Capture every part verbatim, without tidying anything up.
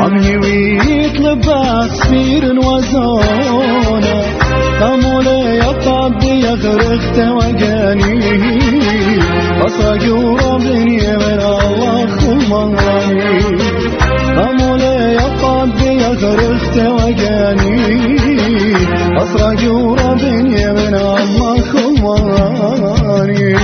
عمي ويطلب سفير وزونه قامولي يطبي يغرخت وجاني أصاقي وربني من الله خماني قامولي يطبي يغرخت وجاني أصاقي وربني من الله خماني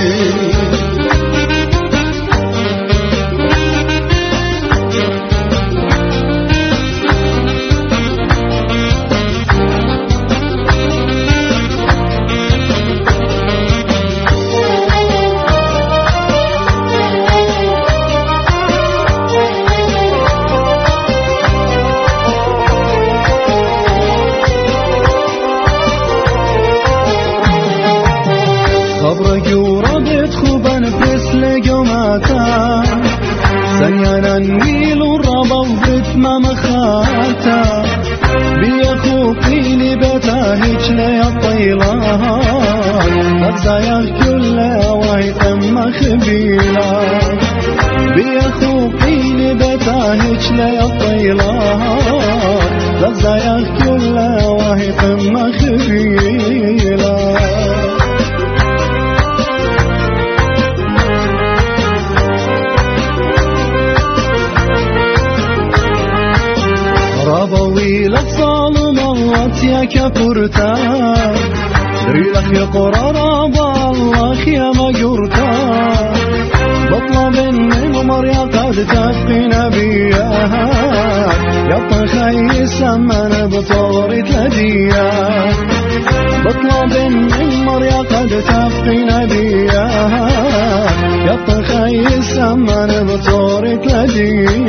خبرك وربت خوبان فس لقماتا سنيانا النيل والربا وبت ما مخاتا بيخوقي لبتا هيج لي الطيلان أبزايا كل واي تم خبيلا بيخوقي لبتا هيج لي الطيلان أبزايا كل واي تم خبيلا ربوي لفصال مرات يا كفرتا دريلك يا قرار بالله يا مجرتا بطلب النمر يا قد تبقي نبيها يا طخي سمن بطوري تديا بطلب النمر يا قد تبقي نبيها يا طخي سمن بطوري تديا